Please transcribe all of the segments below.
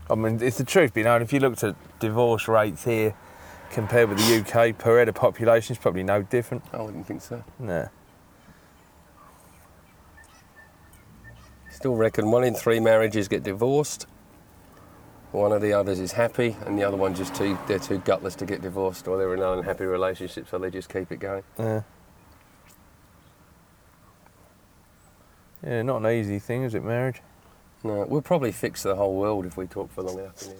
I mean, it's the truth, you know, and if you looked at divorce rates here compared with the UK per head of population, it's probably no different. I wouldn't think so. No. Still reckon 1 in 3 marriages get divorced. One of the others is happy, and the other one they're too gutless to get divorced, or they're in an unhappy relationship, so they just keep it going. Yeah, not an easy thing, is it, marriage? No, we'll probably fix the whole world if we talk for long enough in here.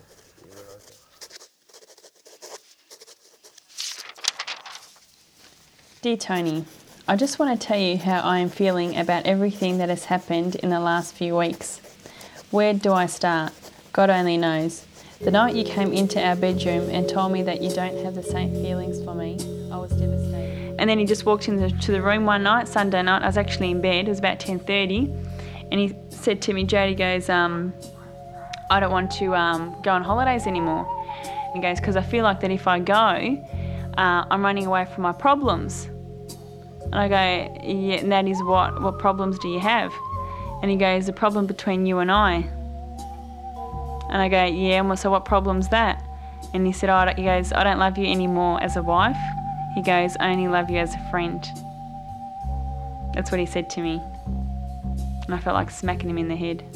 Dear Tony, I just want to tell you how I am feeling about everything that has happened in the last few weeks. Where do I start? God only knows. The night you came into our bedroom and told me that you don't have the same feelings for me, I was devastated. And then he just walked into the room one night, Sunday night. I was actually in bed. It was about 10:30. And he said to me, Jodie goes, I don't want to go on holidays anymore. And he goes, because I feel like that if I go, I'm running away from my problems. And I go, yeah, and that is what problems do you have? And he goes, the problem between you and I. And I go, yeah, well, so what problem's that? And he said, he goes, I don't love you anymore as a wife. He goes, I only love you as a friend. That's what he said to me. And I felt like smacking him in the head.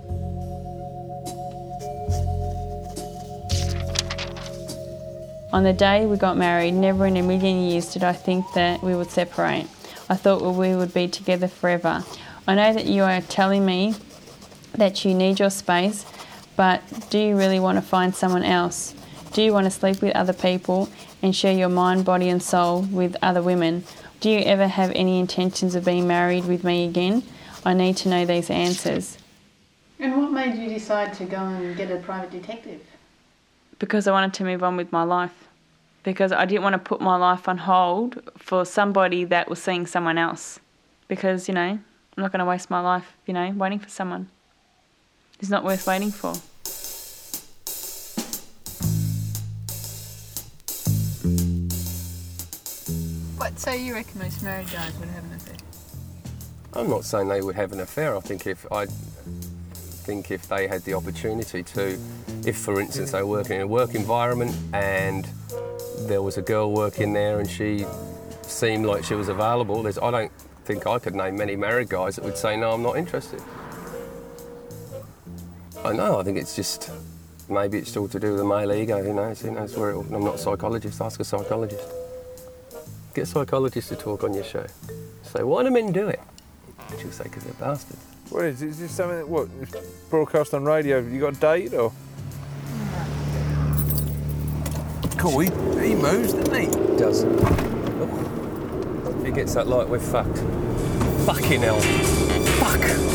On the day we got married, never in a million years did I think that we would separate. I thought we would be together forever. I know that you are telling me that you need your space, but do you really want to find someone else? Do you want to sleep with other people and share your mind, body and soul with other women? Do you ever have any intentions of being married with me again? I need to know these answers. And what made you decide to go and get a private detective? Because I wanted to move on with my life. Because I didn't want to put my life on hold for somebody that was seeing someone else. Because, I'm not going to waste my life, waiting for someone. It's not worth waiting for. What, so you reckon most married guys would have an affair? I'm not saying they would have an affair. I think if they had the opportunity to, if for instance they were working in a work environment and there was a girl working there and she seemed like she was available, I don't think I could name many married guys that would say, no, I'm not interested. I know, I think it's just, maybe it's all to do with the male ego, who knows where I'm not a psychologist, ask a psychologist. Get a psychologist to talk on your show. Say, why do men do it? She'll say, because they're bastards. What is this something that, it's broadcast on radio? You got a date, or? Cool, he moves, doesn't he? He does. Oh. If he gets that light, we're fucked. Fucking hell. Fuck.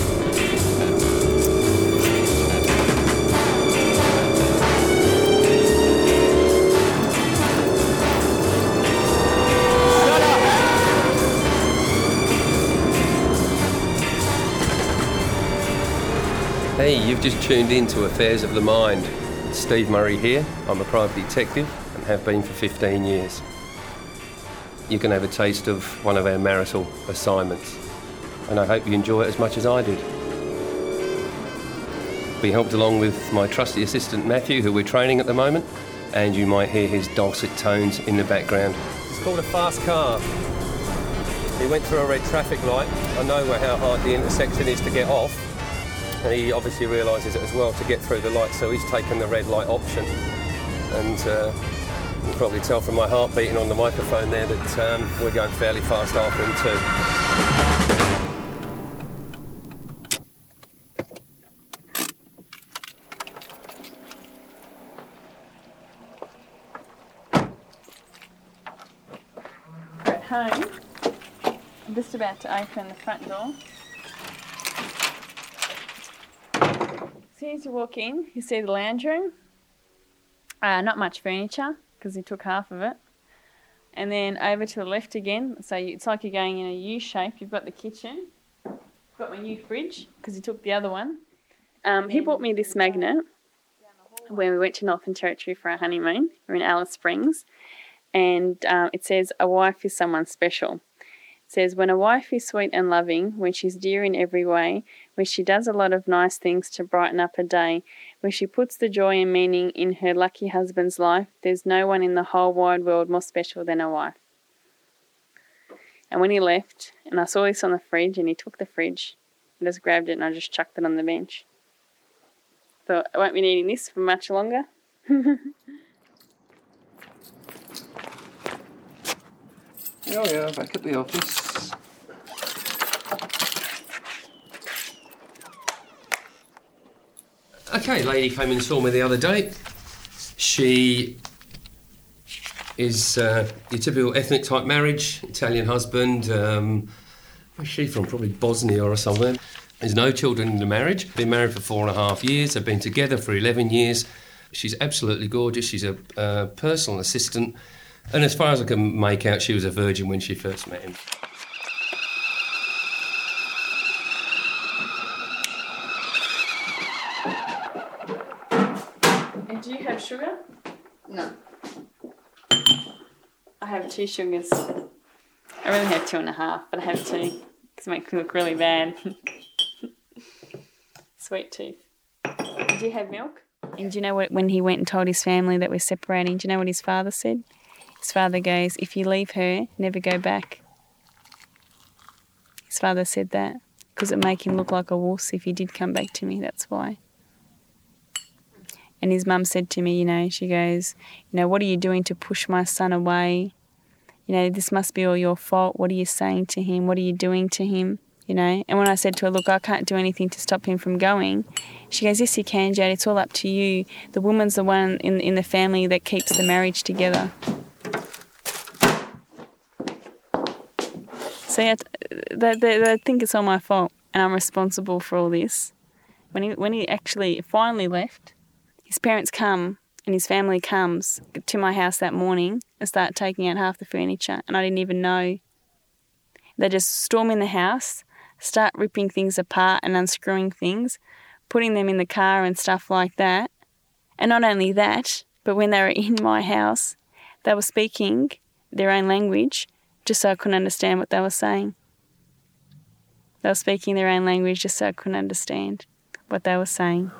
Hey, you've just tuned in to Affairs of the Mind. Steve Murray here. I'm a private detective and have been for 15 years. You can have a taste of one of our marital assignments, and I hope you enjoy it as much as I did. We helped along with my trusty assistant Matthew, who we're training at the moment, and you might hear his dulcet tones in the background. It's called a fast car. He went through a red traffic light. I know how hard the intersection is to get off. And he obviously realises it as well to get through the light, so he's taken the red light option. And you can probably tell from my heart beating on the microphone there that we're going fairly fast after him too. We're at home. I'm just about to open the front door. As soon as you walk in, you see the lounge room. Not much furniture, because he took half of it. And then over to the left again, so it's like you're going in a U shape. You've got the kitchen. I've got my new fridge, because he took the other one. He bought me this magnet when we went to Northern Territory for our honeymoon. We're in Alice Springs. And it says, a wife is someone special. It says, when a wife is sweet and loving, when she's dear in every way, where she does a lot of nice things to brighten up her day, where she puts the joy and meaning in her lucky husband's life. There's no one in the whole wide world more special than a wife. And when he left, and I saw this on the fridge, and he took the fridge, I just grabbed it and I just chucked it on the bench. Thought, I won't be needing this for much longer. Oh yeah, back at the office. Okay, lady came and saw me the other day. She is your typical ethnic type marriage, Italian husband. Where's she from? Probably Bosnia or somewhere. There's no children in the marriage. Been married for 4.5 years. They've been together for 11 years. She's absolutely gorgeous. She's a personal assistant. And as far as I can make out, she was a virgin when she first met him. And do you have sugar? No. I have 2 sugars. I really have 2.5, but I have 2 because it makes me look really bad. Sweet tooth. Do you have milk? And do you know what, when he went and told his family that we're separating, do you know what his father said? His father goes, if you leave her, never go back. His father said that because it make him look like a wuss if he did come back to me, that's why. And his mum said to me, you know, she goes, you know, what are you doing to push my son away? You know, this must be all your fault. What are you saying to him? What are you doing to him? You know, and when I said to her, look, I can't do anything to stop him from going, she goes, yes, you can, Jade. It's all up to you. The woman's the one in the family that keeps the marriage together. So yeah, they think it's all my fault and I'm responsible for all this. When he actually finally left, his parents come and his family comes to my house that morning and start taking out half the furniture, and I didn't even know. They just storm in the house, start ripping things apart and unscrewing things, putting them in the car and stuff like that. And not only that, but when they were in my house, they were speaking their own language just so I couldn't understand what they were saying. They were speaking their own language just so I couldn't understand what they were saying.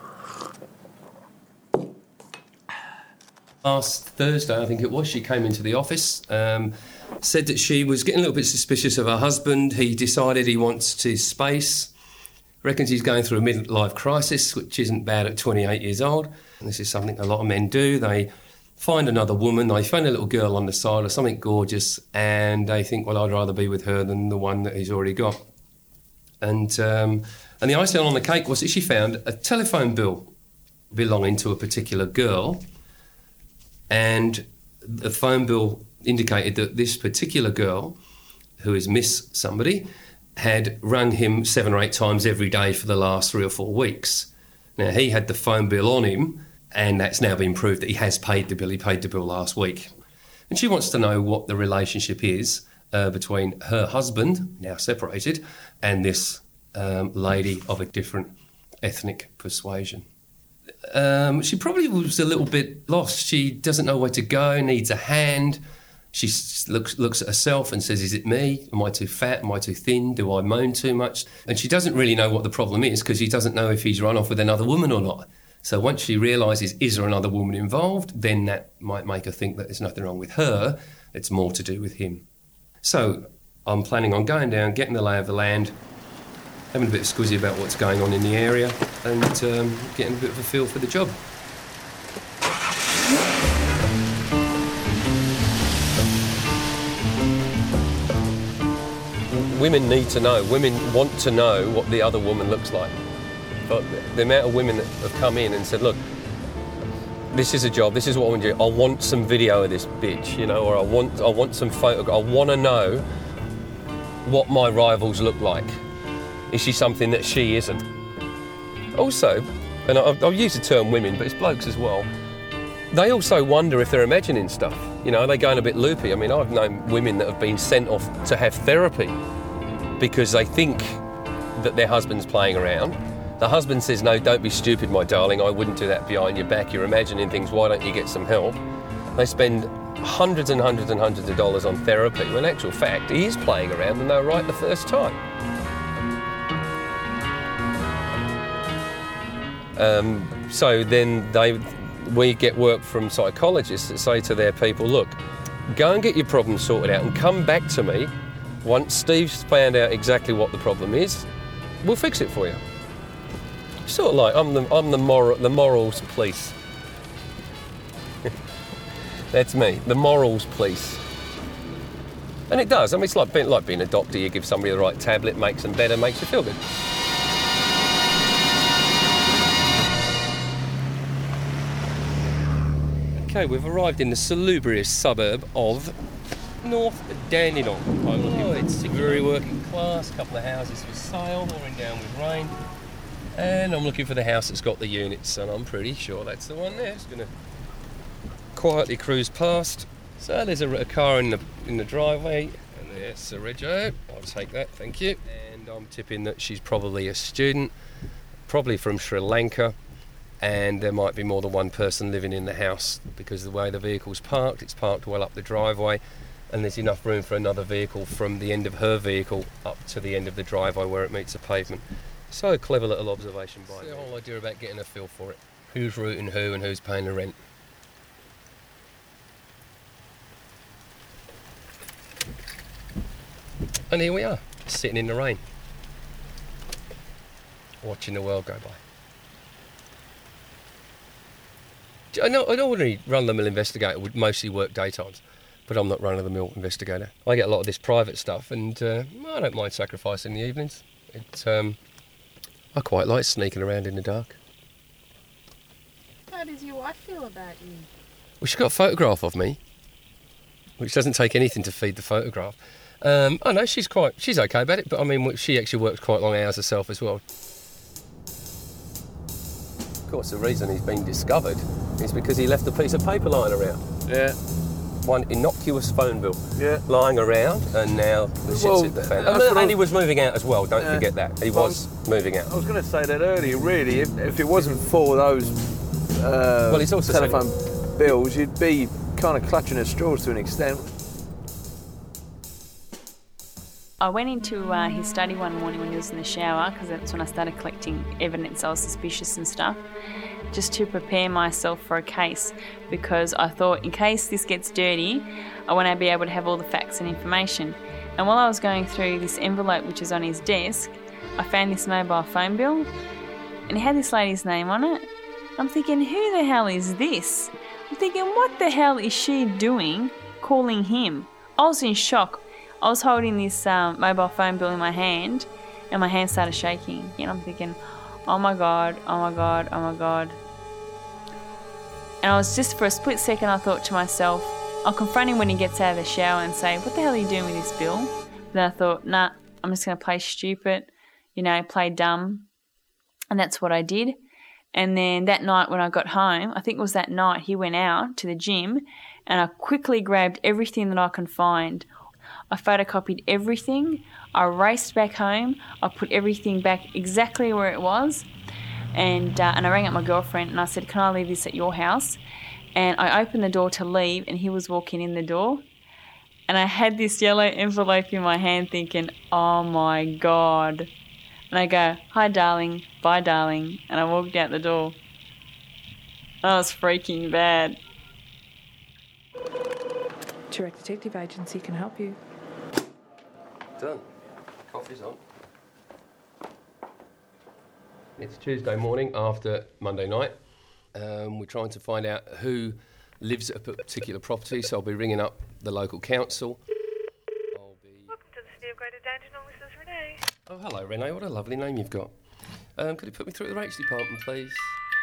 Last Thursday, I think it was, she came into the office, said that she was getting a little bit suspicious of her husband. He decided he wants to space, reckons he's going through a midlife crisis, which isn't bad at 28 years old. And this is something a lot of men do. They find another woman, they find a little girl on the side or something gorgeous, and they think, well, I'd rather be with her than the one that he's already got. And the icing on the cake was that she found a telephone bill belonging to a particular girl, and the phone bill indicated that this particular girl, who is Miss Somebody, had rung him 7 or 8 times every day for the last 3 or 4 weeks. Now, he had the phone bill on him, and that's now been proved that he has paid the bill. He paid the bill last week. And she wants to know what the relationship is between her husband, now separated, and this lady of a different ethnic persuasion. She probably was a little bit lost. She doesn't know where to go, needs a hand. She looks at herself and says, is it me? Am I too fat? Am I too thin? Do I moan too much? And she doesn't really know what the problem is because she doesn't know if he's run off with another woman or not. So once she realises, is there another woman involved, then that might make her think that there's nothing wrong with her. It's more to do with him. So I'm planning on going down, getting the lay of the land, having a bit of squizzy about what's going on in the area, and getting a bit of a feel for the job. Women need to know. Women want to know what the other woman looks like. But the amount of women that have come in and said, look, this is a job, this is what I want to do. I want some video of this bitch, you know, or I want some photo. I want to know what my rivals look like. Is she something that she isn't? Also, and I'll use the term women, but it's blokes as well, they also wonder if they're imagining stuff. You know, are they going a bit loopy? I mean, I've known women that have been sent off to have therapy because they think that their husband's playing around. The husband says, no, don't be stupid, my darling, I wouldn't do that behind your back. You're imagining things, why don't you get some help? They spend hundreds and hundreds and hundreds of dollars on therapy, when in actual fact, he is playing around and they're right the first time. So then we get work from psychologists that say to their people, look, go and get your problem sorted out and come back to me once Steve's found out exactly what the problem is. We'll fix it for you. Sort of like I'm the morals police. That's me, the morals police. And it does. I mean, it's like being a doctor. You give somebody the right tablet, makes them better, makes you feel good. Okay, we've arrived in the salubrious suburb of North Dandenong. It's very working class, a couple of houses for sale, pouring down with rain. And I'm looking for the house that's got the units, and I'm pretty sure that's the one there. Just going to quietly cruise past. So there's a car in the driveway, and there's a Rego. I'll take that, thank you. And I'm tipping that she's probably a student, probably from Sri Lanka, and there might be more than one person living in the house because of the way the vehicle's parked. It's parked well up the driveway, and there's enough room for another vehicle from the end of her vehicle up to the end of the driveway where it meets the pavement. So a clever little observation by me. The whole idea about getting a feel for it. Who's rooting who and who's paying the rent. And here we are, sitting in the rain, watching the world go by. I know an ordinary run-of-the-mill investigator would mostly work daytimes, but I'm not run-of-the-mill investigator. I get a lot of this private stuff, and I don't mind sacrificing the evenings. I quite like sneaking around in the dark. How does your wife feel about you? Well, she got a photograph of me, which doesn't take anything to feed the photograph. I know she's okay about it, but I mean, she actually works quite long hours herself as well. Of course, the reason he's been discovered is because he left a piece of paper lying around. Yeah. One innocuous phone bill. Yeah. Lying around, and now the shit's hit the fan. And he was moving out as well, don't forget that. He was moving out. I was going to say that earlier, really, if it wasn't for those he's also telephone bills, you'd be kind of clutching at straws to an extent. I went into his study one morning when he was in the shower, because that's when I started collecting evidence I was suspicious and stuff, just to prepare myself for a case, because I thought in case this gets dirty, I want to be able to have all the facts and information. And while I was going through this envelope which is on his desk, I found this mobile phone bill, and it had this lady's name on it. I'm thinking, who the hell is this? I'm thinking, what the hell is she doing calling him? I was in shock. I was holding this mobile phone bill in my hand, and my hand started shaking. And I'm thinking, oh my God, oh my God, oh my God. And I was just, for a split second, I thought to myself, I'll confront him when he gets out of the shower and say, what the hell are you doing with this bill? But then I thought, nah, I'm just going to play stupid, play dumb. And that's what I did. And then that night when I got home, I think it was that night, he went out to the gym, and I quickly grabbed everything that I could find. I photocopied everything, I raced back home, I put everything back exactly where it was, and I rang up my girlfriend and I said, can I leave this at your house? And I opened the door to leave, and he was walking in the door, and I had this yellow envelope in my hand thinking, oh my God. And I go, hi darling, bye darling, and I walked out the door. I was freaking bad. Toorak Detective Agency can help you. Done. Coffee's on. It's Tuesday morning after Monday night. We're trying to find out who lives at a particular property, so I'll be ringing up the local council. Welcome to the City of Greater Dandenong, this is Renee. Oh, hello, Renee. What a lovely name you've got. Could you put me through to the rates department, please?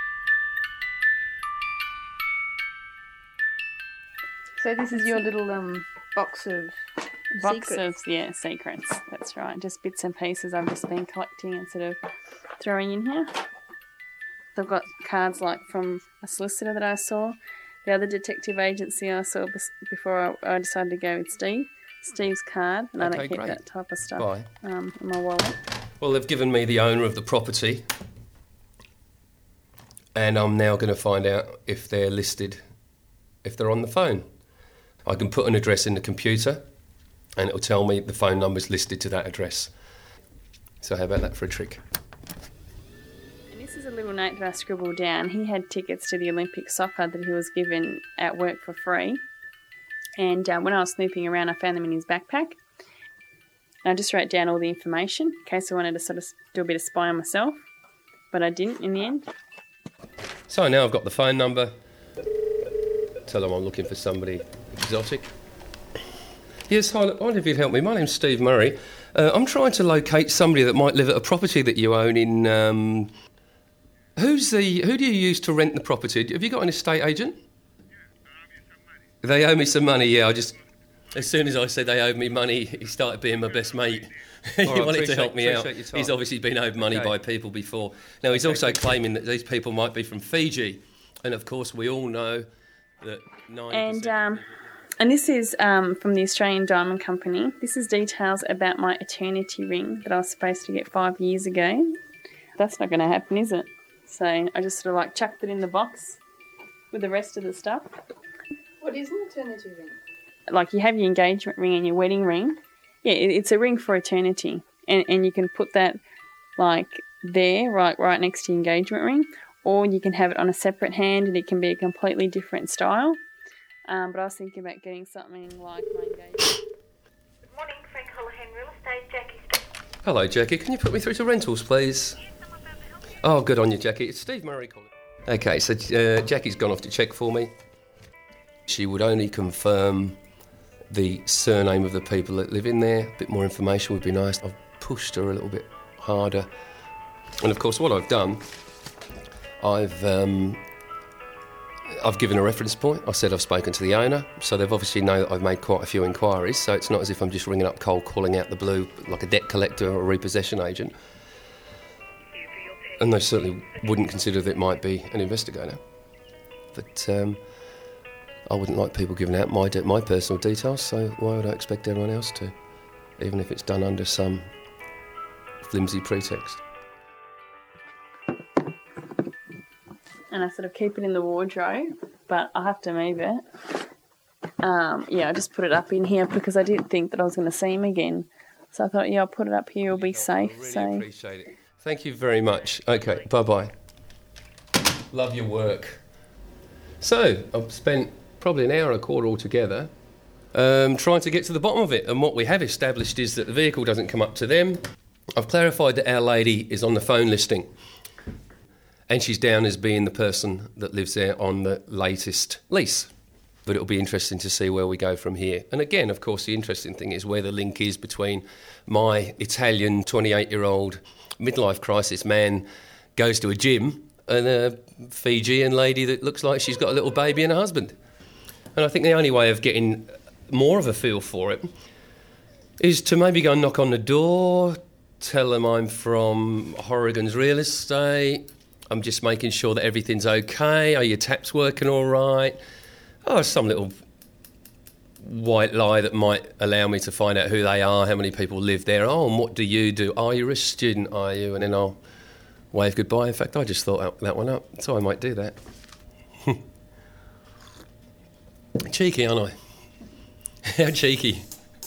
So this is your little box of secrets. Secrets. That's right. Just bits and pieces I've just been collecting and sort of throwing in here. So I've got cards like from a solicitor that I saw, the other detective agency I saw before I decided to go with Steve's card, and I don't keep that type of stuff in my wallet. Well, they've given me the owner of the property, and I'm now going to find out if they're listed, if they're on the phone. I can put an address in the computer, and it'll tell me the phone number's listed to that address. So how about that for a trick? And This is a little note that I scribbled down. He had tickets to the Olympic soccer that he was given at work for free. And when I was snooping around, I found them in his backpack. And I just wrote down all the information in case I wanted to sort of do a bit of spying myself. But I didn't in the end. So now I've got the phone number. Tell them I'm looking for somebody exotic. Yes, hi, I wonder if you'd help me. My name's Steve Murray. I'm trying to locate somebody that might live at a property that you own in... Who do you use to rent the property? Have you got an estate agent? They owe me some money, yeah. As soon as I said they owed me money, he started being my best mate. He wanted to help me out. He's obviously been owed money by people before. Now, he's also claiming that these people might be from Fiji. And, of course, we all know that 90%... And this is from the Australian Diamond Company. This is details about my eternity ring that I was supposed to get 5 years ago. That's not going to happen, is it? So I just sort of like chucked it in the box with the rest of the stuff. What is an eternity ring? Like you have your engagement ring and your wedding ring. Yeah, it's a ring for eternity. And you can put that like there, right next to your engagement ring. Or you can have it on a separate hand and it can be a completely different style. But I was thinking about getting something like my engagement. Good morning, Frank Holohan Real Estate, Jackie speaking. Hello, Jackie. Can you put me through to rentals, please? Yes, someone's able to help you. Oh, good on you, Jackie. It's Steve Murray calling. OK, so Jackie's gone off to check for me. She would only confirm the surname of the people that live in there. A bit more information would be nice. I've pushed her a little bit harder. And, of course, what I've done, I've given a reference point. I said I've spoken to the owner, so they've obviously know that I've made quite a few inquiries, so it's not as if I'm just ringing up cold calling out the blue like a debt collector or a repossession agent. And they certainly wouldn't consider that it might be an investigator. But I wouldn't like people giving out my personal details, so why would I expect everyone else to, even if it's done under some flimsy pretext? And I sort of keep it in the wardrobe, but I have to move it. I just put it up in here because I didn't think that I was going to see him again. So I thought, I'll put it up here, it'll be safe. I really appreciate it. Thank you very much. OK, bye-bye. Love your work. So, I've spent probably an hour and a quarter altogether trying to get to the bottom of it. And what we have established is that the vehicle doesn't come up to them. I've clarified that our lady is on the phone listing. And she's down as being the person that lives there on the latest lease. But it'll be interesting to see where we go from here. And again, of course, the interesting thing is where the link is between my Italian 28-year-old midlife crisis man goes to a gym and a Fijian lady that looks like she's got a little baby and a husband. And I think the only way of getting more of a feel for it is to maybe go and knock on the door, tell them I'm from Horrigan's Real Estate, I'm just making sure that everything's okay. Are your taps working all right? Oh, some little white lie that might allow me to find out who they are, how many people live there. Oh, and what do you do? Oh, you're a student, are you? And then I'll wave goodbye. In fact, I just thought that one up, so I might do that. Cheeky, aren't I? How cheeky.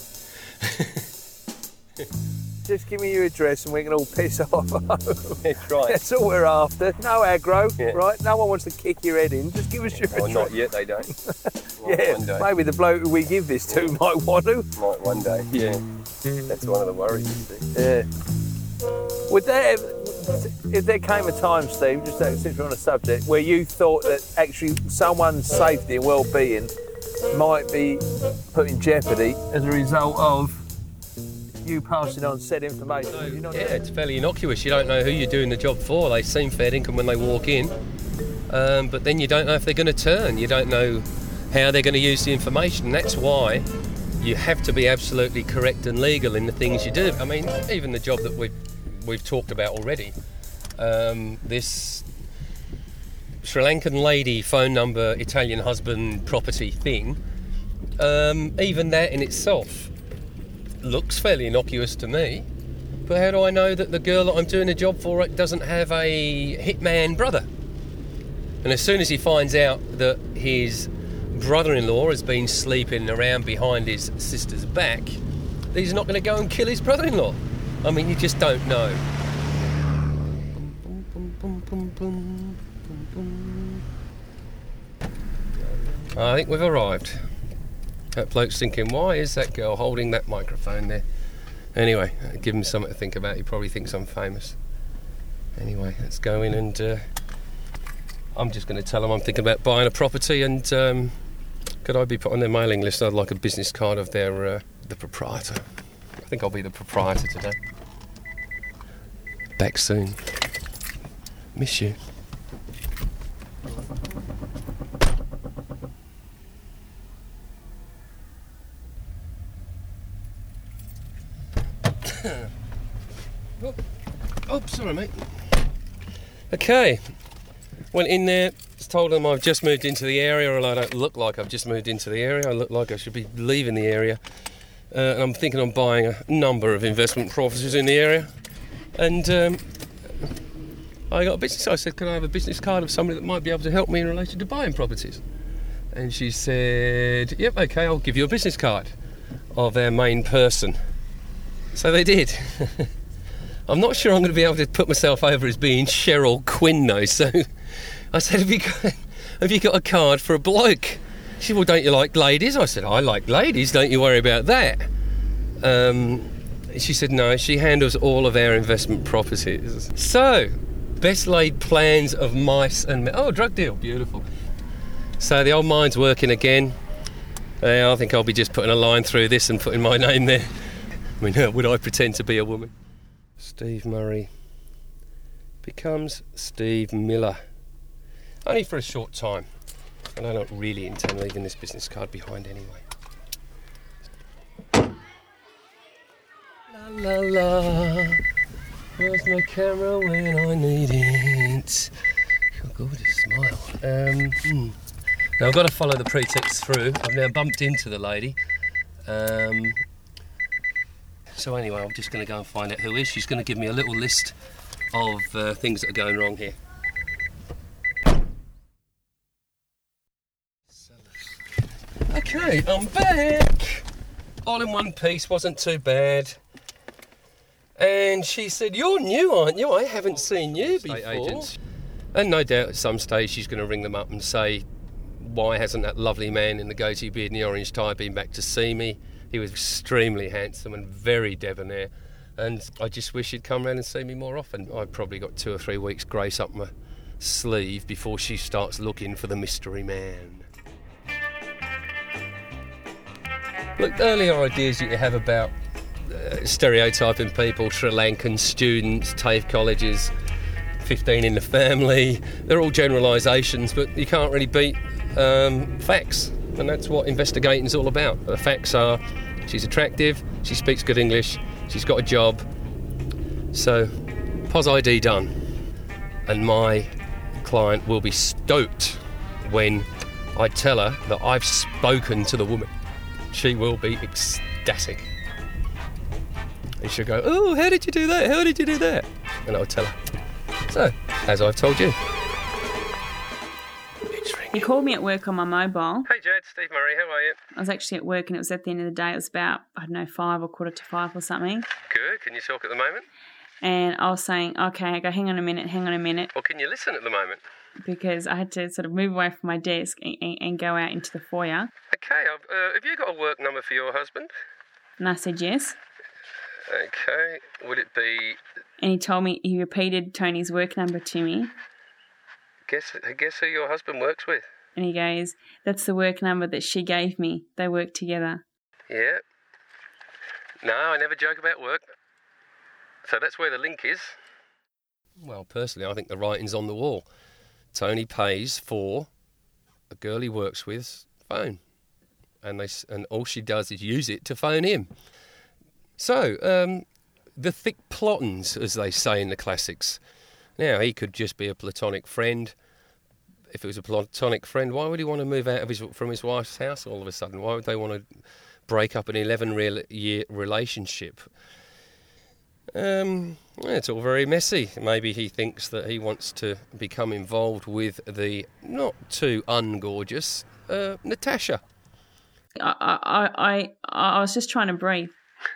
Just give me your address and we can all piss off. That's right. That's all we're after. No aggro, right? No one wants to kick your head in. Just give us your address. Not yet, they don't. Yeah, one day. Maybe the bloke who we give this to might want to. Might one day, yeah. That's one of the worries, you see. Yeah. Would there, if there came a time, Steve, just since we're on a subject, where you thought that actually someone's safety and well-being might be put in jeopardy as a result of you passing on said information? It's fairly innocuous. You don't know who you're doing the job for. They seem fair income when they walk in, but then you don't know if they're going to turn. You don't know how they're going to use the information. That's why you have to be absolutely correct and legal in the things you do. I mean, even the job that we've talked about already, this Sri Lankan lady phone number, Italian husband property thing, even that in itself looks fairly innocuous to me. But how do I know that the girl that I'm doing a job for doesn't have a hitman brother? And as soon as he finds out that his brother-in-law has been sleeping around behind his sister's back, he's not going to go and kill his brother-in-law. I mean, you just don't know. I think we've arrived. That bloke's thinking, why is that girl holding that microphone there? Anyway, give him something to think about. He probably thinks I'm famous. Anyway, let's go in and I'm just going to tell them I'm thinking about buying a property and could I be put on their mailing list? I'd like a business card of their the proprietor. I think I'll be the proprietor today. Back soon. Miss you. Oh, sorry, mate. Okay. Went in there, told them I've just moved into the area, or I don't look like I've just moved into the area. I look like I should be leaving the area. And I'm thinking I'm buying a number of investment properties in the area. And I got a business. I said, can I have a business card of somebody that might be able to help me in relation to buying properties? And she said, yep, okay, I'll give you a business card of our main person. So they did. I'm not sure I'm going to be able to put myself over as being Cheryl Quinn, though. So I said, have you got a card for a bloke? She said, well, don't you like ladies? I said, I like ladies, don't you worry about that. She said, no, she handles all of our investment properties. So, best laid plans of mice and... Oh, drug deal, beautiful. So the old mine's working again. I think I'll be just putting a line through this and putting my name there. I mean, would I pretend to be a woman? Steve Murray becomes Steve Miller. Only for a short time. And I don't really intend leaving this business card behind anyway. La la la. Where's my camera when I need it? Your gorgeous smile. Now I've got to follow the pretext through. I've now bumped into the lady. So anyway, I'm just going to go and find out who is. She's going to give me a little list of things that are going wrong here. Okay, I'm back. All in one piece, wasn't too bad. And she said, you're new, aren't you? I haven't seen you before. And no doubt at some stage she's going to ring them up and say, why hasn't that lovely man in the goatee beard and the orange tie been back to see me? He was extremely handsome and very debonair. And I just wish he'd come round and see me more often. I've probably got 2 or 3 weeks grace up my sleeve before she starts looking for the mystery man. Look, earlier ideas you have about stereotyping people, Sri Lankan students, TAFE colleges, 15 in the family, they're all generalisations, but you can't really beat facts. And that's what investigating's all about. The facts are, she's attractive, she speaks good English, she's got a job. So, POS ID done. And my client will be stoked when I tell her that I've spoken to the woman. She will be ecstatic. And she'll go, oh, how did you do that? How did you do that? And I'll tell her. So, as I've told you. He called me at work on my mobile. Hey Jad, Steve Murray, how are you? I was actually at work and it was at the end of the day. It was about, 5 or 4:45 or something. Good, can you talk at the moment? And I was saying, okay, I go, hang on a minute. Or can you listen at the moment? Because I had to sort of move away from my desk and go out into the foyer. Okay, have you got a work number for your husband? And I said yes. Okay, would it be... And he told me, he repeated Tony's work number to me. Guess who your husband works with? And he goes, that's the work number that she gave me. They work together. Yeah. No, I never joke about work. So that's where the link is. Well, personally, I think the writing's on the wall. Tony pays for a girl he works with's phone. And all she does is use it to phone him. So, the thick plottins, as they say in the classics. Now, he could just be a platonic friend. If it was a platonic friend, why would he want to move out from his wife's house all of a sudden? Why would they want to break up an 11-year relationship? It's all very messy. Maybe he thinks that he wants to become involved with the not too ungorgeous Natasha. I was just trying to breathe.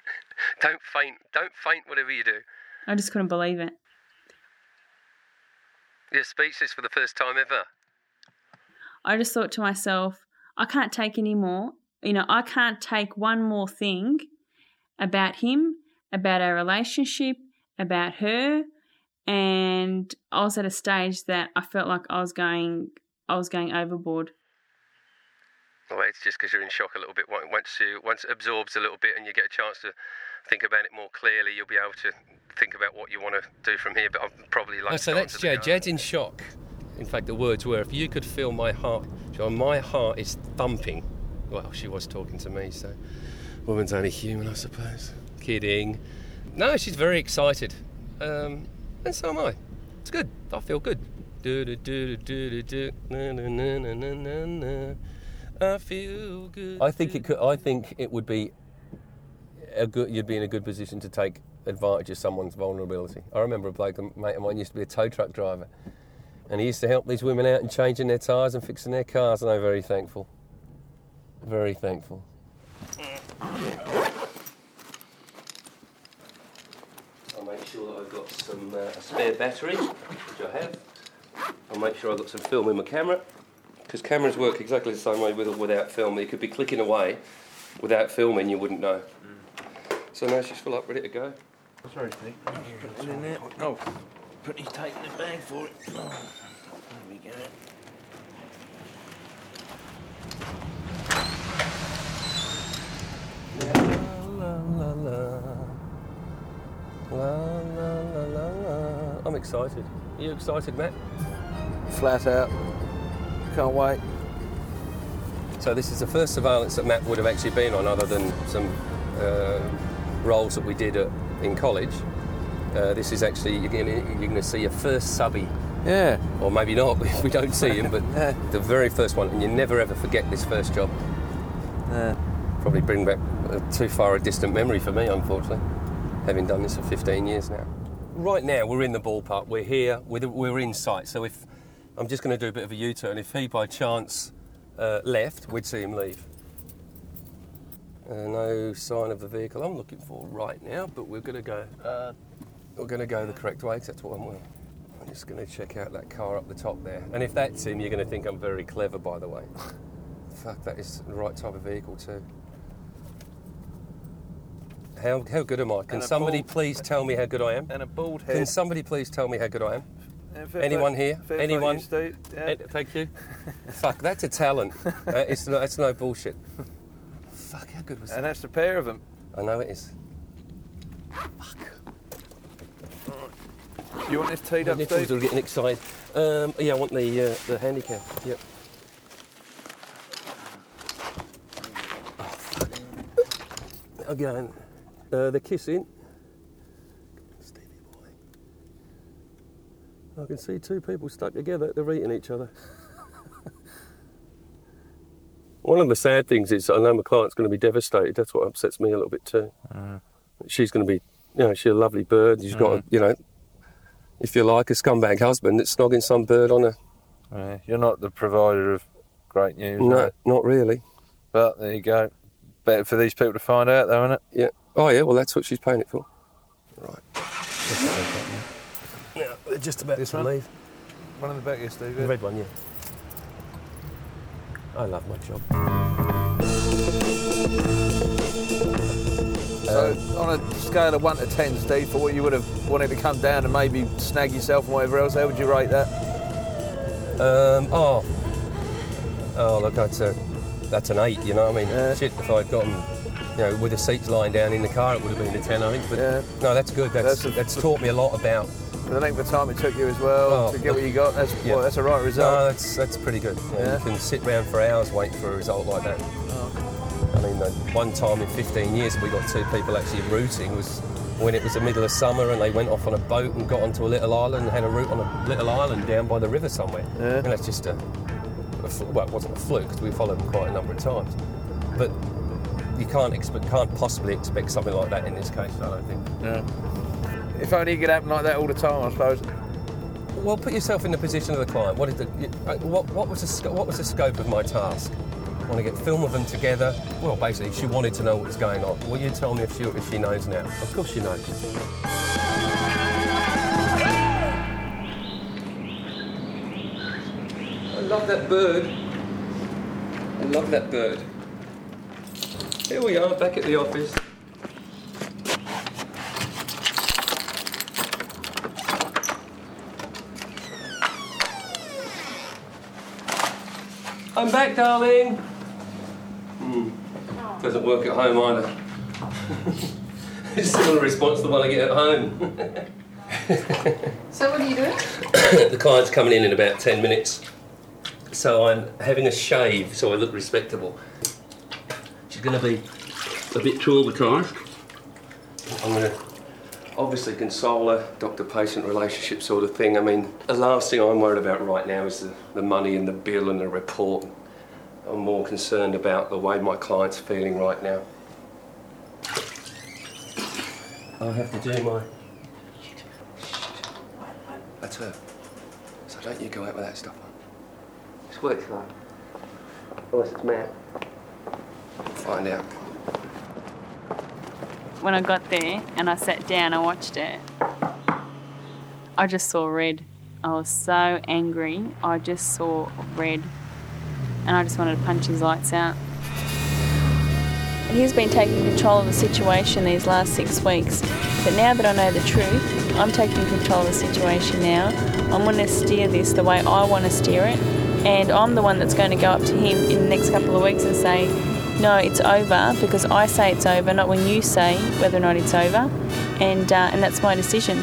Don't faint whatever you do. I just couldn't believe it. You're speechless for the first time ever. I just thought to myself, I can't take any more. You know, I can't take one more thing about him, about our relationship, about her. And I was at a stage that I felt like I was going overboard. Well, it's just because you're in shock a little bit. Once it absorbs a little bit and you get a chance to think about it more clearly, you'll be able to think about what you want to do from here. But I'm probably like... So that's Jed. Jed's in shock. In fact, the words were, if you could feel my heart... John, my heart is thumping. Well, she was talking to me, so... Woman's only human, I suppose. Kidding. No, she's very excited. And so am I. It's good. I feel good. Do-do-do-do-do-do-do. Na-na-na-na-na-na. I feel good. I think it would be you'd be in a good position to take advantage of someone's vulnerability. I remember a bloke, a mate of mine, used to be a tow truck driver, and he used to help these women out in changing their tyres and fixing their cars, and I'm very thankful. Very thankful. I'll make sure that I've got some a spare battery, which I have. I'll make sure I've got some film in my camera, because cameras work exactly the same way with or without film. You could be clicking away without filming, you wouldn't know. So now she's full up, ready to go. Sorry, Steve. Put it in there. Oh, Brittany's taking the bag for it. Oh, there we go. La, la, la. La, la, la, la, la. I'm excited. Are you excited, Matt? Flat out. Can't wait. So this is the first surveillance that Matt would have actually been on, other than some roles that we did in college. This is actually, you're going to see your first subby. Yeah. Or maybe not, if we don't see him, but the very first one. And you never ever forget this first job. Probably bring back too far a distant memory for me, unfortunately, having done this for 15 years now. Right now, we're in the ballpark. We're here. We're in sight. So if I'm just going to do a bit of a U-turn. If he, by chance, left, we'd see him leave. No sign of the vehicle I'm looking for right now, but we're going to go. We're going to go the correct way, because that's what I'm just going to check out that car up the top there. And if that's him, you're going to think I'm very clever, by the way. Fuck, that is the right type of vehicle too. How good am I? Can somebody please tell me how good I am? And a bald head. Can somebody please tell me how good I am? Anyone here? Anyone? Yeah. Thank you. Fuck, that's a talent. That's no bullshit. Fuck, how good was that? And that's a pair of them. I know it is. Fuck. You want this teed up, Nipples Steve? are getting excited. Yeah, I want the handicap. Yep. Oh, fuck. Again, they're kissing. Stevie boy. I can see two people stuck together. They're eating each other. One of the sad things is I know my client's going to be devastated. That's what upsets me a little bit too. She's going to be, she's a lovely bird. She's got, if you like, a scumbag husband that's snogging some bird on her. You're not the provider of great news. No, right? not really. But there you go. Better for these people to find out, though, isn't it? Yeah. Oh, yeah, well, that's what she's paying it for. Right. Now, they're just about This to one? leave. One in the back here, Steve. The red one, yeah. I love my job. So, on a scale of 1 to 10, Steve, for what you would have wanted to come down and maybe snag yourself and whatever else, how would you rate that? Look, that's an 8, you know what I mean? Yeah. Shit, if I'd gotten, with the seats lying down in the car, it would have been a 10, I think. But Yeah. no, that's good. That's taught me a lot about. The length of time it took you as well to get what you got, that's a right result. No, that's pretty good. You can sit around for hours waiting for a result like that. I mean, the one time in 15 years we got two people actually rooting was when it was the middle of summer and they went off on a boat and got onto a little island and had a route on a little island down by the river somewhere. Yeah. And that's just it wasn't a fluke because we followed them quite a number of times. But you can't possibly expect something like that in this case, I don't think. Yeah. If only it could happen like that all the time, I suppose. Well, put yourself in the position of the client. What was the scope of my task? I want to get film of them together. Well, basically, she wanted to know what was going on. Will you tell me if she knows now? Of course she knows. love that bird. I love that bird. Here we are, back at the office. I'm back, darling. Doesn't work at home either. It's a similar response to the one I get at home. So what are you doing? The client's coming in about 10 minutes. So I'm having a shave so I look respectable. She's going to be a bit traumatised. I'm going to obviously console her, doctor-patient relationship sort of thing. I mean, the last thing I'm worried about right now is the money and the bill and the report. I'm more concerned about the way my client's feeling right now. I have to do my... That's her. So don't you go out with that stuff on. It's works like. Unless it's Matt. Find out. When I got there and I sat down, I watched it. I just saw red. I was so angry. I just saw red. And I just wanted to punch his lights out. And he's been taking control of the situation these last 6 weeks. But now that I know the truth, I'm taking control of the situation now. I'm going to steer this the way I want to steer it. And I'm the one that's going to go up to him in the next couple of weeks and say, no, it's over, because I say it's over, not when you say whether or not it's over. And that's my decision.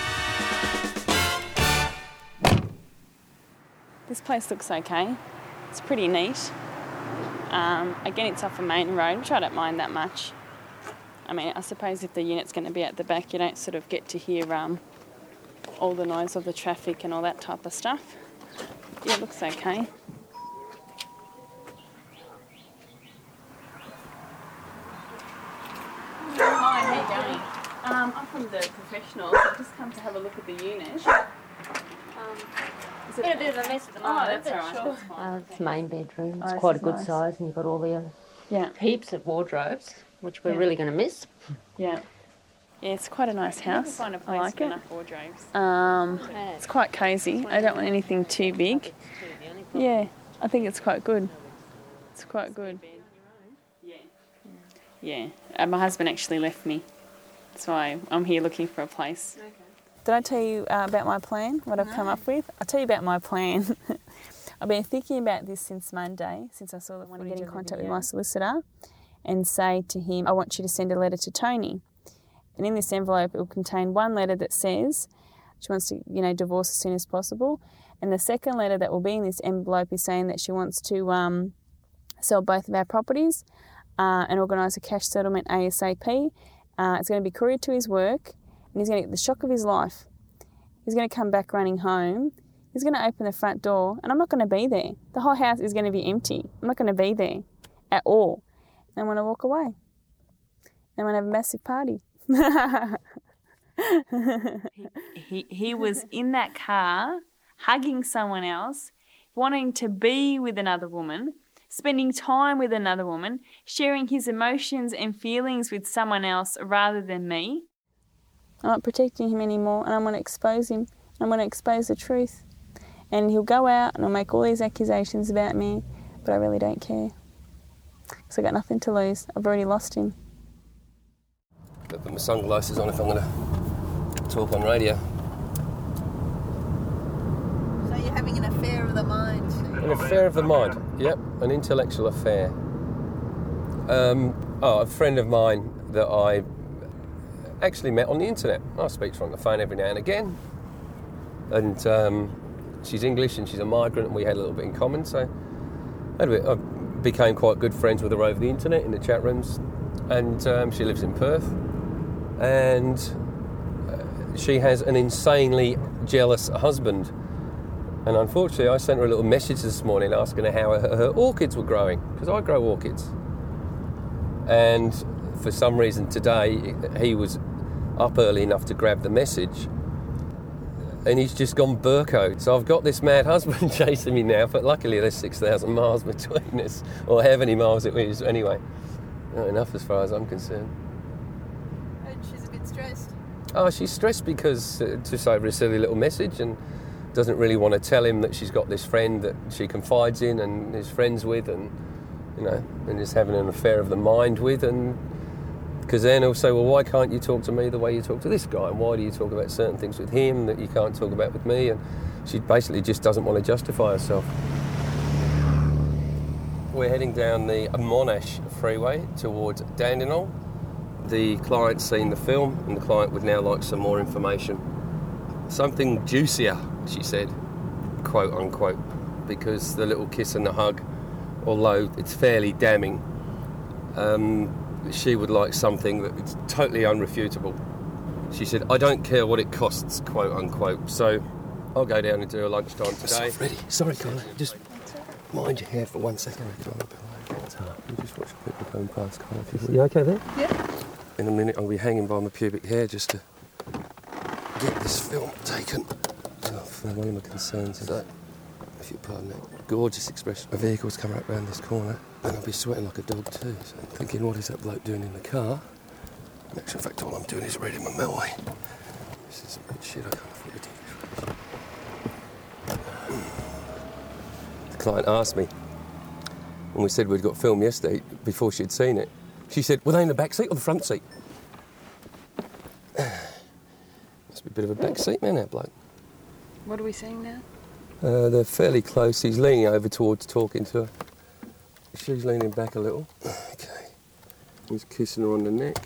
This place looks okay. It's pretty neat. Again, it's off a main road, which I don't mind that much. I mean, I suppose if the unit's going to be at the back, you don't sort of get to hear all the noise of the traffic and all that type of stuff. Yeah, it looks okay. Hi, how you going? I'm from the professionals. I've just come to have a look at the unit. Is it a bit of a mess at the moment? Oh, that's all right. It's the main bedroom. It's quite a good size, and you've got all the heaps of wardrobes, which we're really going to miss. Yeah. Yeah, it's quite a nice house. I like it. Wardrobes. It's quite cosy. I don't want anything too big. Yeah, I think it's quite good. It's quite good. Yeah. My husband actually left me, so I'm here looking for a place. Okay. Did I tell you about my plan, what I've come up with? I'll tell you about my plan. I've been thinking about this since Monday, since I saw that I want to get in contact with my solicitor and say to him, I want you to send a letter to Tony. And in this envelope, it will contain one letter that says she wants to, divorce as soon as possible. And the second letter that will be in this envelope is saying that she wants to sell both of our properties and organise a cash settlement ASAP. It's going to be couriered to his work, and he's going to get the shock of his life. He's going to come back running home. He's going to open the front door, and I'm not going to be there. The whole house is going to be empty. I'm not going to be there at all. And I'm going to walk away. And I'm going to have a massive party. he was in that car, hugging someone else, wanting to be with another woman, spending time with another woman, sharing his emotions and feelings with someone else rather than me. I'm not protecting him anymore, and I'm going to expose him. I'm going to expose the truth. And he'll go out and he'll make all these accusations about me, but I really don't care. Because I've got nothing to lose. I've already lost him. I'll put my sunglasses on if I'm going to talk on radio. So you're having an affair of the mind? An affair of the mind, yep, an intellectual affair. A friend of mine that I actually met on the internet. I speak to her on the phone every now and again. And she's English and she's a migrant, and we had a little bit in common, so I became quite good friends with her over the internet in the chat rooms. And she lives in Perth. And she has an insanely jealous husband. And unfortunately, I sent her a little message this morning asking her how her orchids were growing, because I grow orchids. And for some reason today, he was up early enough to grab the message, and he's just gone burkoed. So I've got this mad husband chasing me now, but luckily there's 6,000 miles between us, or however many miles it is anyway. Not enough as far as I'm concerned. And she's a bit stressed. Oh, she's stressed because just over a silly little message, and doesn't really want to tell him that she's got this friend that she confides in and is friends with, and and is having an affair of the mind with, and because then he'll say, well, why can't you talk to me the way you talk to this guy, and why do you talk about certain things with him that you can't talk about with me? And she basically just doesn't want to justify herself. We're heading down the Monash freeway towards Dandenong. The client's seen the film, and the client would now like some more information. Something juicier, she said, quote unquote, because the little kiss and the hug, although it's fairly damning, she would like something that's totally unrefutable. She said, I don't care what it costs, quote unquote. So I'll go down and do a lunchtime today. Ready? Sorry, Carla. Just mind your hair for 1 second. You just watch people going past, Carla. You okay there? Yeah. In a minute, I'll be hanging by my pubic hair just to get this film taken. One of my concerns is that, if you pardon that gorgeous expression, a vehicle's come right round this corner, and I'll be sweating like a dog too. So I'm thinking, what is that bloke doing in the car? In actual fact, all I'm doing is reading my mailway. This is some good shit. I can't afford to do this. The client asked me, when we said we'd got film yesterday, before she'd seen it, she said, were they in the back seat or the front seat? Must be a bit of a back seat man, that bloke. What are we seeing now? They're fairly close. He's leaning over towards talking to her. She's leaning back a little. Okay. He's kissing her on the neck.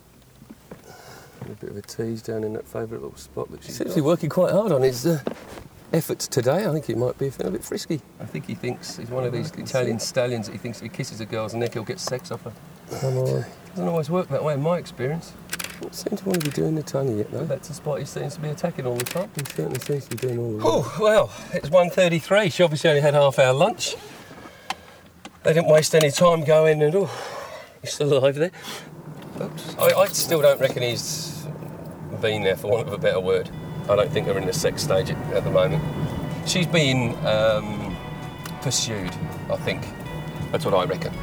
A bit of a tease down in that favourite little spot that she's got. He seems to be working quite hard on his efforts today. I think he might be feeling a bit frisky. I think he thinks he's one of these Italian stallions that he thinks if he kisses a girl's neck, he'll get sex off her. Okay. Doesn't always work that way in my experience. Doesn't seem to want to be doing the tongue yet, though. That's the spot he seems to be attacking all the time. He certainly seems to be doing all the time. Oh, well, it's 1:33. She obviously only had half-hour lunch. They didn't waste any time going and, he's still alive there. Oops. I still don't reckon he's been there, for want of a better word. I don't think they're in the sex stage at the moment. She's been pursued, I think. That's what I reckon.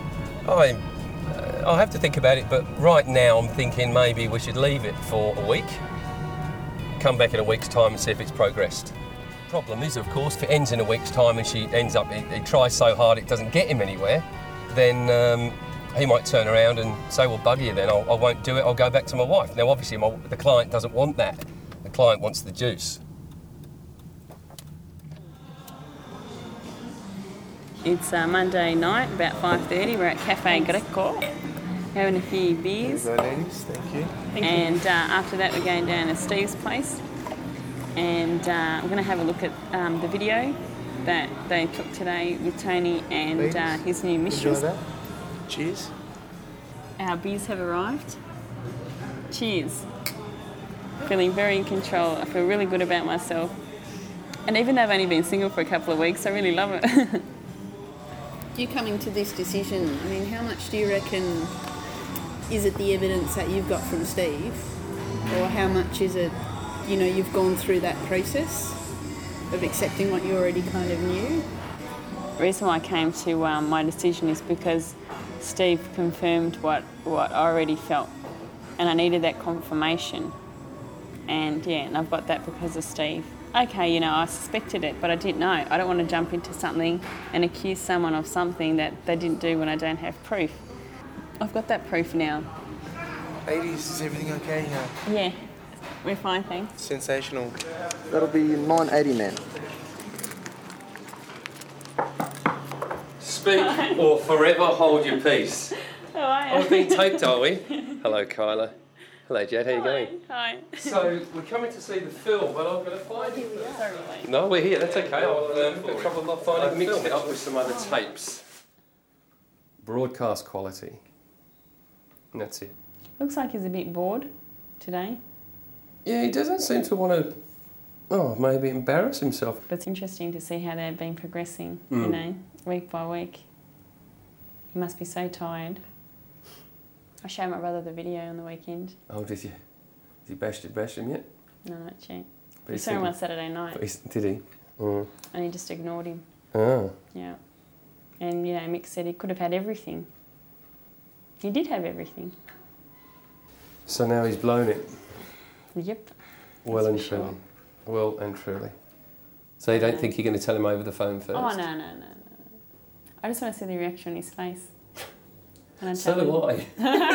I'll have to think about it, but right now I'm thinking maybe we should leave it for a week, come back in a week's time and see if it's progressed. Problem is, of course, if it ends in a week's time and she ends up, he tries so hard it doesn't get him anywhere, then he might turn around and say, well, bugger you then, I won't do it, I'll go back to my wife. Now, obviously, the client doesn't want that. The client wants the juice. It's Monday night, about 5:30. We're at Cafe Greco, having a few beers. Hello, ladies. Thank you. And after that, we're going down to Steve's place, and we're going to have a look at the video that they took today with Tony and his new mistress. Enjoy that. Cheers. Our beers have arrived. Cheers. Feeling very in control. I feel really good about myself. And even though I've only been single for a couple of weeks, I really love it. You coming to this decision, I mean, how much do you reckon is it the evidence that you've got from Steve, or how much is it, you've gone through that process of accepting what you already kind of knew? The reason why I came to my decision is because Steve confirmed what I already felt, and I needed that confirmation. And I've got that because of Steve. Okay, I suspected it, but I didn't know. I don't want to jump into something and accuse someone of something that they didn't do when I don't have proof. I've got that proof now. Ladies, is everything okay here? Yeah, we're fine, thanks. Sensational. That'll be 980, man. Speak or forever hold your peace. How are you? We're being taped, are we? Hello, Kyla. Hello, Jed. How are you going? Hi. So, we're coming to see the film, but I'm going to find it. Sorry, late. No, we're here. That's okay. I've got trouble not finding the film. I've mixed it up with some other tapes. Broadcast quality. And that's it. Looks like he's a bit bored today. Yeah, he doesn't seem to want to, maybe embarrass himself. But it's interesting to see how they've been progressing, week by week. He must be so tired. I showed my brother the video on the weekend. Oh, did you? Has he bashed him yet? No, not yet. We saw him on Saturday night. Did he? Mm. And he just ignored him. Oh. Yeah. And, Mick said he could have had everything. He did have everything. So now he's blown it? Yep. Well and truly. Well and truly. So you don't think you're going to tell him over the phone first? Oh, no. I just want to see the reaction on his face. So do I.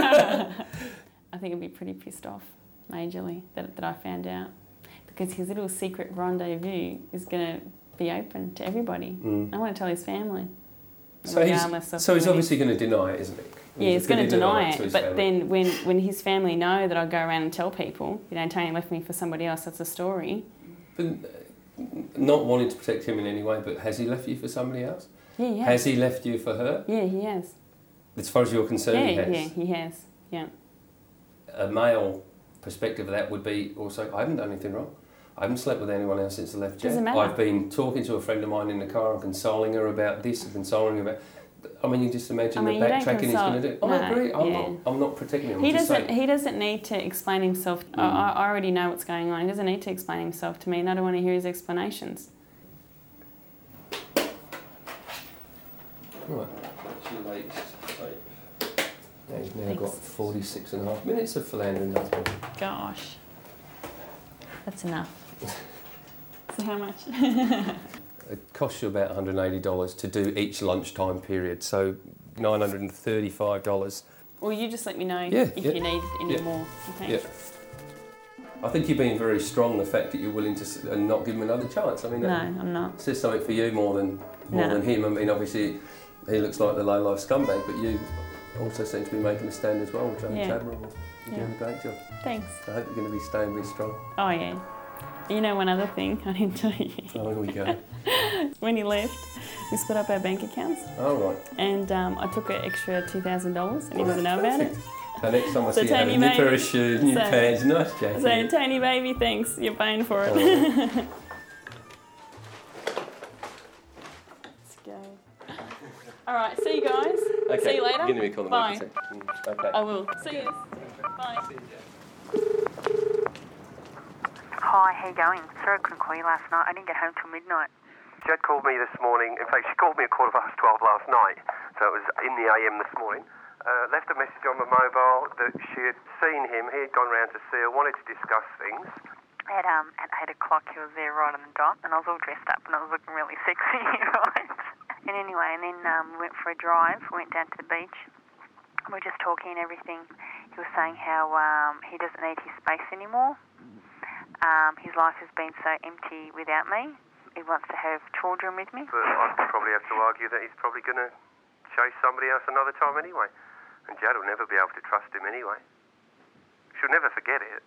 I think he'll be pretty pissed off, majorly, that I found out. Because his little secret rendezvous is going to be open to everybody. I want to tell his family. So he's obviously going to deny it, isn't he? Yeah, he's going to deny it. But then when his family know that I go around and tell people, Tony left me for somebody else, that's a story. But not wanting to protect him in any way, but has he left you for somebody else? Yeah, he has. Has he left you for her? Yeah, he has. As far as you're concerned, he has? Yeah, he has. Yeah. A male perspective of that would be also, I haven't done anything wrong. I haven't slept with anyone else since I left Jack. Doesn't matter. I've been talking to a friend of mine in the car and consoling her about this and consoling her about... I mean, you just imagine the backtracking he's going to do. No, I agree. I'm not protecting him. He doesn't need to explain himself. I already know what's going on. He doesn't need to explain himself to me, and I don't want to hear his explanations. Right. That's your latest tape. Now you've now got 46 and a half minutes of philandering. Gosh. That's enough. So how much? It costs you about $180 to do each lunchtime period, so $935. Well, you just let me know if you need any more. Okay. Yeah. I think you're being very strong, the fact that you're willing to and not give him another chance. I mean, no, I'm not. Says something for you more than him. I mean, obviously, he looks like the low-life scumbag, but you also seem to be making a stand as well, which I think is admirable. You're doing a great job. Thanks. I hope you're going to be staying really strong. Oh, yeah. You know one other thing I didn't tell you. Oh, here we go. When he left, we split up our bank accounts. Oh, right. And I took an extra $2,000 and he doesn't know about it. So next time I see you have a new pair of shoes, new pants, nice jacket. So, Tony baby, thanks. You're paying for it. Oh. Let's go. All right, see you guys. Okay. See you later. Give me a call. Bye. Okay. I will. See you. Bye. Hi, how you going? Sorry I couldn't call you last night. I didn't get home till midnight. Jed called me this morning. In fact, she called me at 12:15 last night, so it was in the AM this morning. Left a message on my mobile that she had seen him. He had gone round to see her, wanted to discuss things. At 8 o'clock, he was there right on the dot, and I was all dressed up, and I was looking really sexy, right? And anyway, and then we went for a drive. We went down to the beach. We were just talking and everything. He was saying how he doesn't need his space anymore. His life has been so empty without me. He wants to have children with me. But I'd probably have to argue that he's probably going to chase somebody else another time anyway. And Jad will never be able to trust him anyway. She'll never forget it.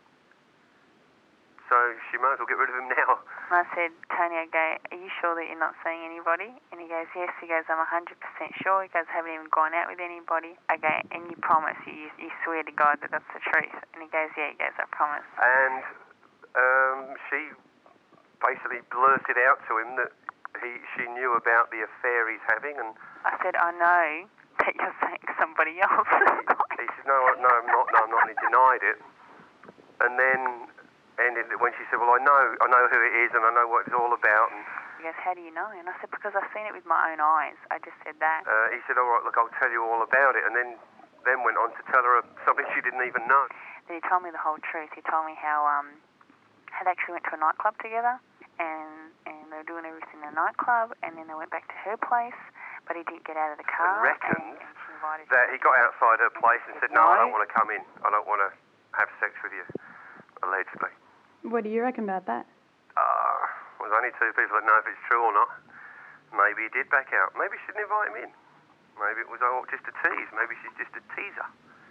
So she might as well get rid of him now. And I said, Tony, I go, are you sure that you're not seeing anybody? And he goes, yes. He goes, I'm 100% sure. He goes, I haven't even gone out with anybody. I go, and you promise, you swear to God that that's the truth? And he goes, yeah. He goes, I promise. And she basically blurted out to him that she knew about the affair he's having, and I said, I know that you're saying somebody else. He said, no, I'm not. No, I'm not. And he denied it. And then when she said, well, I know who it is, and I know what it's all about. And he goes, how do you know? And I said, because I've seen it with my own eyes. I just said that. He said, all right, look, I'll tell you all about it. And then went on to tell her something she didn't even know. Then he told me the whole truth. He told me how they actually went to a nightclub together, and they were doing everything in the nightclub, and then they went back to her place, but he didn't get out of the car. And reckons that he got outside her place and said, no, I don't want to come in. I don't want to have sex with you, allegedly. What do you reckon about that? There's only two people that know if it's true or not. Maybe he did back out. Maybe she didn't invite him in. Maybe it was just a tease. Maybe she's just a teaser.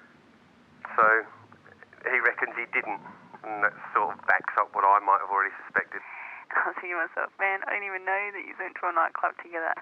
So he reckons he didn't. And that sort of backs up what I might have already suspected. I was thinking to myself, man, I didn't even know that you went to a nightclub together.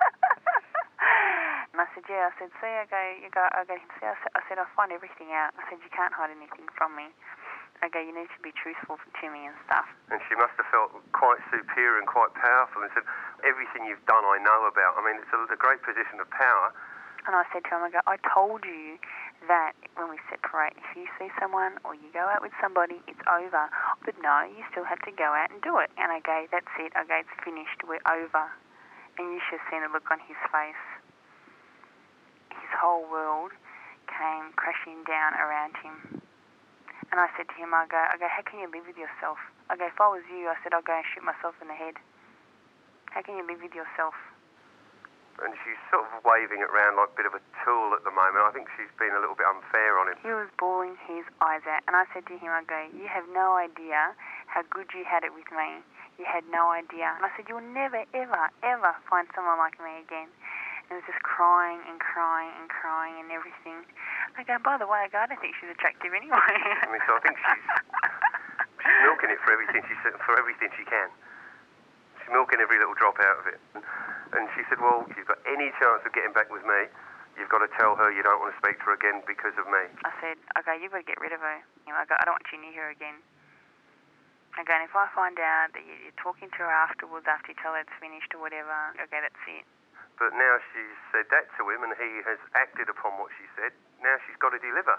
And I said, yeah. I said, see, I go to him, see, I said, I'll find everything out. I said, you can't hide anything from me. I go, you need to be truthful to me and stuff. And she must have felt quite superior and quite powerful and said, everything you've done I know about. I mean, it's a great position of power. And I said to him, I go, I told you that when we separate, if you see someone or you go out with somebody, it's over. But no, you still have to go out and do it. And I go, that's it. I go, it's finished. We're over. And you should have seen the look on his face. His whole world came crashing down around him. And I said to him, I go, how can you live with yourself? I go, if I was you, I said, I'll go and shoot myself in the head. How can you live with yourself? And she's sort of waving it around like a bit of a tool at the moment. I think she's been a little bit unfair on him. He was bawling his eyes out, and I said to him, I go, you have no idea how good you had it with me. You had no idea. And I said, you'll never, ever, ever find someone like me again. And he was just crying and crying and crying and everything. I go, by the way, I don't think she's attractive anyway. I mean, so I think she's milking it for everything she can. She's milking every little drop out of it. And she said, well, if you've got any chance of getting back with me, you've got to tell her you don't want to speak to her again because of me. I said, okay, you've got to get rid of her. I go, I don't want you near her again. Okay, and if I find out that you're talking to her afterwards, after you tell her it's finished or whatever, okay, that's it. But now she's said that to him and he has acted upon what she said. Now she's got to deliver.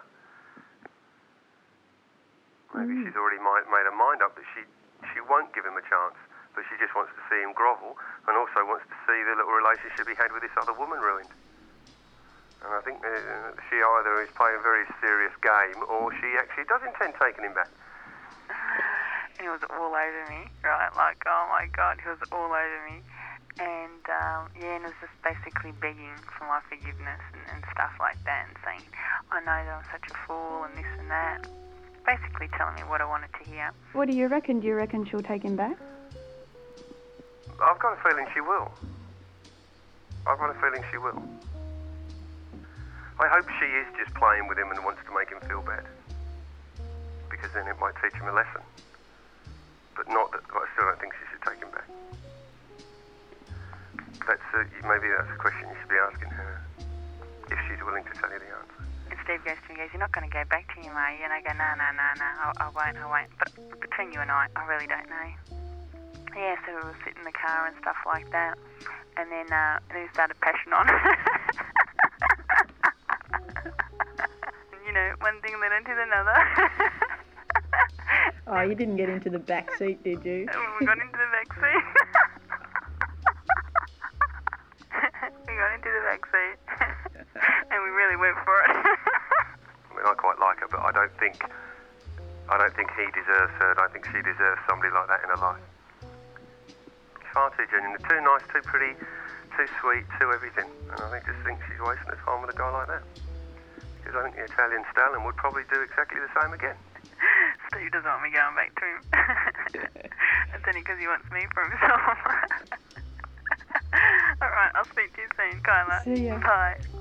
Maybe she's already made her mind up that she won't give him a chance. But she just wants to see him grovel and also wants to see the little relationship he had with this other woman ruined. And I think she either is playing a very serious game or she actually does intend taking him back. And he was all over me, right? Like, oh my God, he was all over me. And, and it was just basically begging for my forgiveness and stuff like that and saying, I know that I'm such a fool and this and that. Basically telling me what I wanted to hear. What do you reckon? Do you reckon she'll take him back? I've got a feeling she will. I hope she is just playing with him and wants to make him feel bad. Because then it might teach him a lesson. But I still don't think she should take him back. Maybe that's a question you should be asking her, if she's willing to tell you the answer. And Steve goes to me, you're not going to go back to him, are you? And I go, no, I won't. But between you and I really don't know. Yeah, so we were sitting in the car and stuff like that, and then he started passion on. One thing led into another. Oh, you didn't get into the back seat, did you? We got into the back seat. And we really went for it. I mean, I quite like her, but I don't think he deserves her. I don't think she deserves somebody like that in her life. Far too genuine, too nice, too pretty, too sweet, too everything. And I just think she's wasting her time with a guy like that. Because I think the Italian stallion would probably do exactly the same again. Steve doesn't want me going back to him. That's only because he wants me for himself. Alright, I'll speak to you soon, Kyla. See ya. Bye.